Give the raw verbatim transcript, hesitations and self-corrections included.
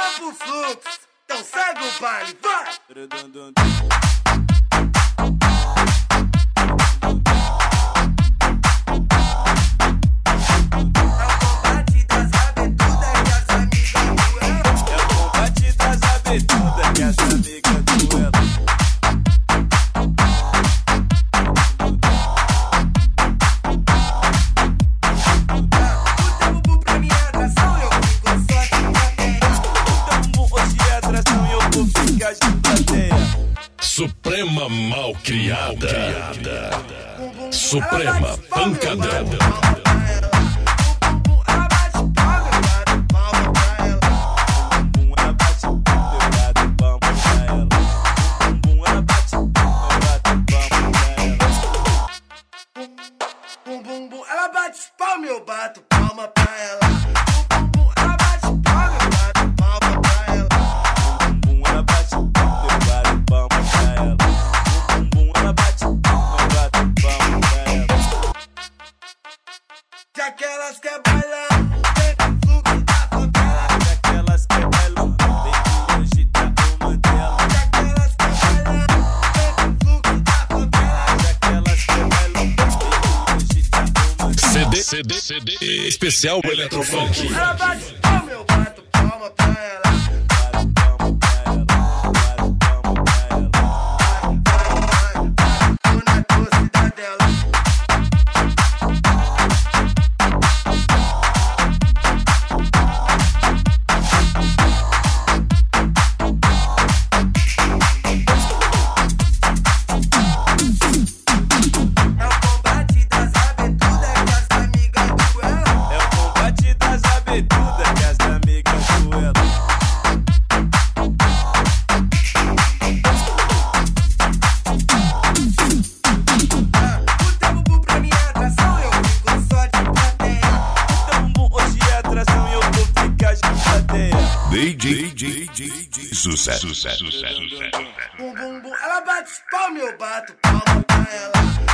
novo fluxo. Então segue o baile, vai! Suprema Malcriada, Suprema Pancadão. Bum bum bum, ela bate palma, eu bato palma pra ela. Bum bum bum, ela bate palma, eu bato palma pra ela. Bum bum ela bate palma, eu bato palma pra ela. Bum bum ela bate palma, eu bato palma pra ela. Já que elas quer bailar, vem pro fluxo da favela. Já que elas quer bailar, vem que hoje tá uma dela. Já que elas quer bailar, vem pro fluxo da favela. Já que elas quer bailar, vem que hoje tá uma dela. C D, C D, C D especial Eletrofunk. Ela bate palma, eu bato palma pra ela. Tô na torcida dela. É o combate das aventuras que as amigas do ela. É o combate das aventuras que as amigas do ela. O tempo pra minha atração, eu fico só de plateia. Então bom, hoje é atração e eu vou ficar de plateia. D J, D J, sucesso, sucesso, sucesso. Bum bum bum, ela bate palma, eu bato palma pra ela.